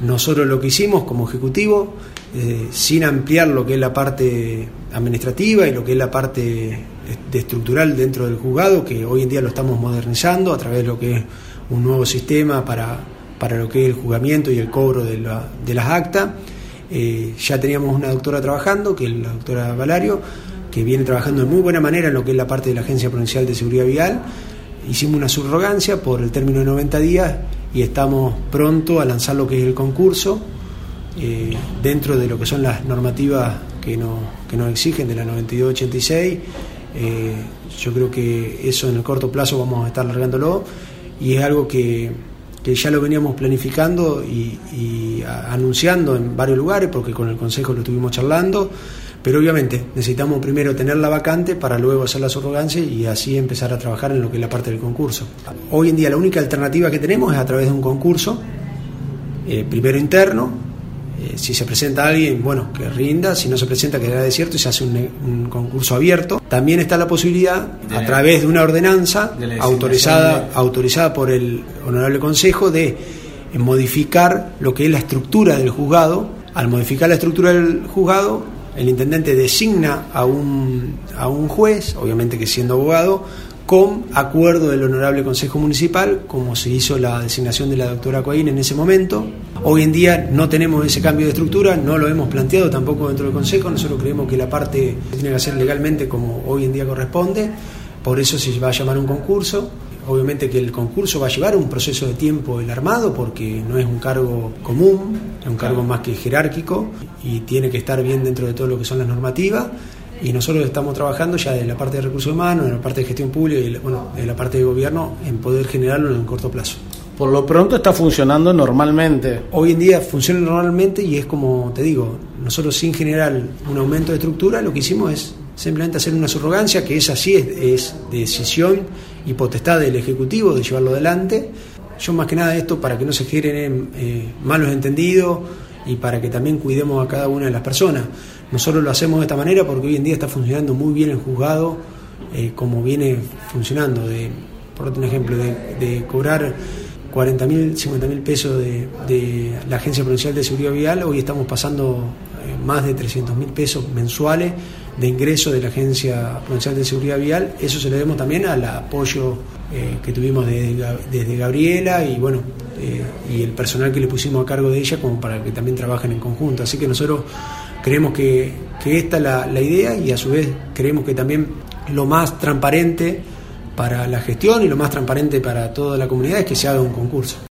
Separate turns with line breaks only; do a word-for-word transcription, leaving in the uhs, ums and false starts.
Nosotros lo que hicimos como ejecutivo, eh, sin ampliar lo que es la parte administrativa y lo que es la parte de estructural dentro del juzgado, que hoy en día lo estamos modernizando a través de lo que es un nuevo sistema para, para lo que es el juzgamiento y el cobro de, la, de las actas. Eh, ya teníamos una doctora trabajando, que es la doctora Valario, que viene trabajando de muy buena manera en lo que es la parte de la Agencia Provincial de Seguridad Vial. Hicimos una subrogancia por el término de noventa días y estamos pronto a lanzar lo que es el concurso, eh, dentro de lo que son las normativas que nos, que nos exigen de la noventa y dos ochenta y seis. Eh, yo creo que eso en el corto plazo vamos a estar largándolo, y es algo que, que ya lo veníamos planificando y, y a, anunciando en varios lugares, porque con el Consejo lo estuvimos charlando. Pero obviamente necesitamos primero tener la vacante para luego hacer la subrogancia y así empezar a trabajar en lo que es la parte del concurso. Hoy en día la única alternativa que tenemos es a través de un concurso, eh, primero interno. Eh, si se presenta alguien, bueno, que rinda; si no se presenta, quedará desierto y se hace un, un concurso abierto. También está la posibilidad, de, a través de una ordenanza de autorizada, de... autorizada por el Honorable Consejo, de eh, modificar lo que es la estructura del juzgado. Al modificar la estructura del juzgado, el intendente designa a un, a un juez, obviamente que siendo abogado, con acuerdo del Honorable Consejo Municipal, como se hizo la designación de la doctora Coaín en ese momento. Hoy en día no tenemos ese cambio de estructura, no lo hemos planteado tampoco dentro del Consejo. Nosotros creemos que la parte tiene que hacer legalmente como hoy en día corresponde, por eso se va a llamar un concurso. Obviamente que el concurso va a llevar un proceso de tiempo el armado, porque no es un cargo común, es un cargo más que jerárquico y tiene que estar bien dentro de todo lo que son las normativas. Y nosotros estamos trabajando ya de la parte de recursos humanos, de la parte de gestión pública y bueno, de la parte de gobierno, en poder generarlo en un corto plazo.
Por lo pronto está funcionando normalmente.
Hoy en día funciona normalmente y es como te digo, nosotros sin generar un aumento de estructura, lo que hicimos es simplemente hacer una subrogancia, que es así, es, es decisión y potestad del Ejecutivo de llevarlo adelante. Yo más que nada esto para que no se generen eh, malos entendidos y para que también cuidemos a cada una de las personas. Nosotros lo hacemos de esta manera porque hoy en día está funcionando muy bien el juzgado, eh, como viene funcionando. De, por otro ejemplo, de, de cobrar cuarenta mil, cincuenta mil pesos de, de la Agencia Provincial de Seguridad Vial, hoy estamos pasando eh, más de trescientos mil pesos mensuales de ingreso de la Agencia Provincial de Seguridad Vial. Eso se le debemos también al apoyo eh, que tuvimos de, desde Gabriela y bueno eh, y el personal que le pusimos a cargo de ella, como para que también trabajen en conjunto. Así que nosotros creemos que, que esta es la, la idea, y a su vez creemos que también lo más transparente para la gestión y lo más transparente para toda la comunidad es que se haga un concurso.